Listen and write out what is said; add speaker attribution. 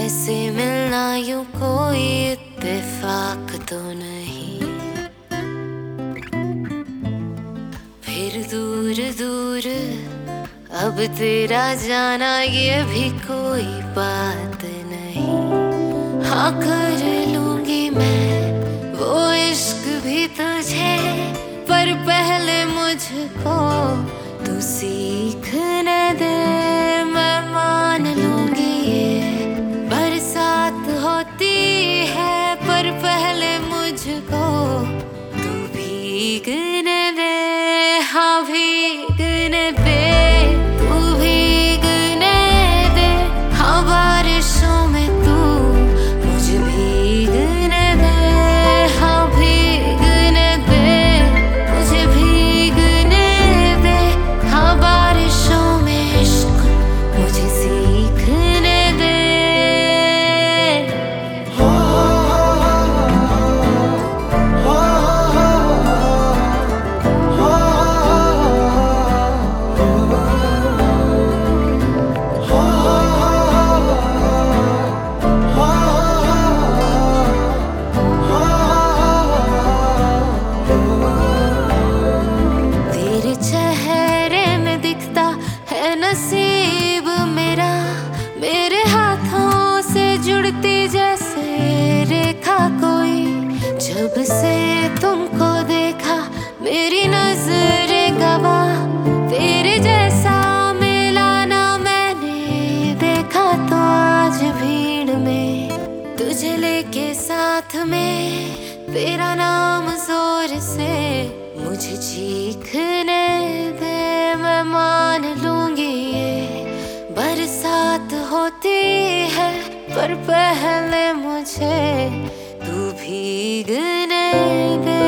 Speaker 1: से मिलना यूं कोई इत्तेफाक तो नहीं, फिर दूर दूर अब तेरा जाना ये भी कोई बात नहीं। हाँ कर लूंगी मैं वो इश्क भी तुझे, पर पहले मुझको तू सीखने दे। मैं मान लूंगी ये बरसात होती है, पर पहले मुझको तू भीगने दे। हाँ भीगने दे, तू भीगने दे। हाँ बारिशों में तू मुझे भीगने दे। हाँ भीगने दे, मुझे भीगने दे। हाँ बारिशों में इश्क मुझे सीखने दे। तेरे चेहरे में दिखता है नसीब मेरा, मेरे हाथों से जुड़ती जैसे रेखा कोई। जब से तुमको देखा मेरी नजरें गवाह, तेरे जैसा मिला ना मैंने देखा। तो आज भीड़ में तुझे लेके साथ में, तेरा नाम जोर से मुझे चीखने दे। मैं मान लूंगी ये बरसात होती है, पर पहले मुझे तू भीगने दे।